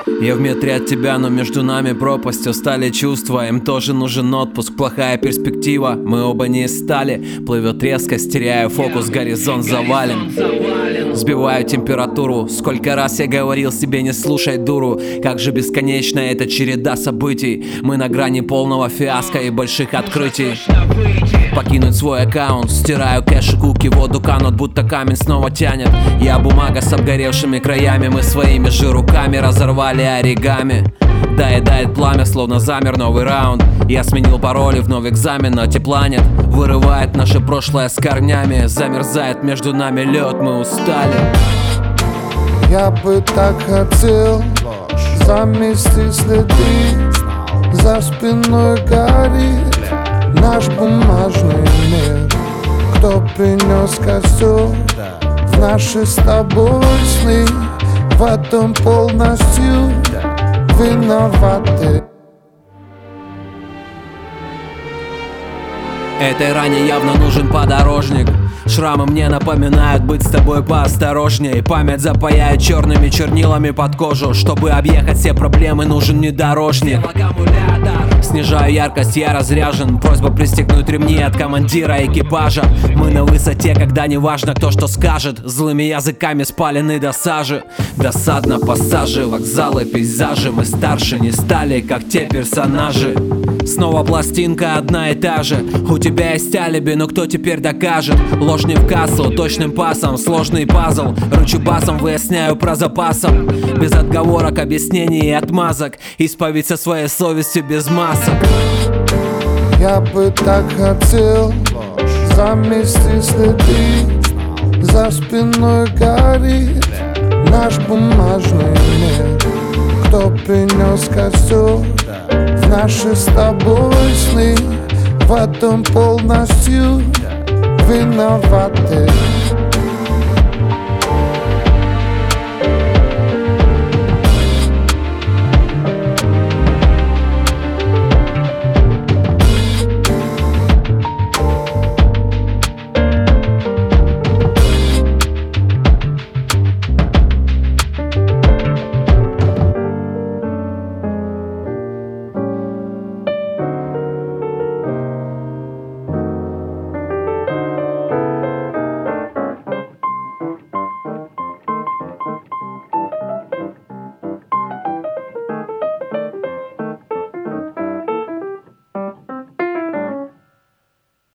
Я в метре от тебя, но между нами пропасть. Устали чувства, им тоже нужен отпуск. Плохая перспектива, мы оба не из стали. Плывет резкость, теряю фокус, горизонт завален. Сбиваю температуру. Сколько раз я говорил себе, не слушай дуру. Как же бесконечна эта череда событий. Мы на грани полного фиаско и больших открытий. Покинуть свой аккаунт, стираю кэш и куки, воду канут, будто камень снова тянет. Я бумага с обгоревшими краями, мы своими же руками разорвали оригами. Доедает пламя, словно замер новый раунд. Я сменил пароли, вновь экзамен, но тепланет. Вырывает наше прошлое с корнями. Замерзает между нами лед, мы устали. Я бы так хотел замести следы. За спиной горит наш бумажный мир. Кто принес костер в наши с тобой сны? В этом полностью виноваты. Этой ране явно нужен подорожник. Шрамы мне напоминают быть с тобой поосторожней. Память запаяет черными чернилами под кожу. Чтобы объехать все проблемы, нужен внедорожник. Снижаю яркость, я разряжен. Просьба пристегнуть ремни от командира экипажа. Мы на высоте, когда не важно, кто что скажет. Злыми языками спалены до сажи. Досадно пассажи, вокзалы, пейзажи. Мы старше не стали, как те персонажи. Снова пластинка одна и та же. У тебя есть алиби, но кто теперь докажет? Ложь не в кассу, точным пасом. Сложный пазл, рычу басом, выясняю про запасом. Без отговорок, объяснений и отмазок. Исповедь со своей совестью без масок. Я бы так хотел замести следы. За спиной горит наш бумажный мир. Кто принес костер в наши с тобой сны? В этом полностью виноваты.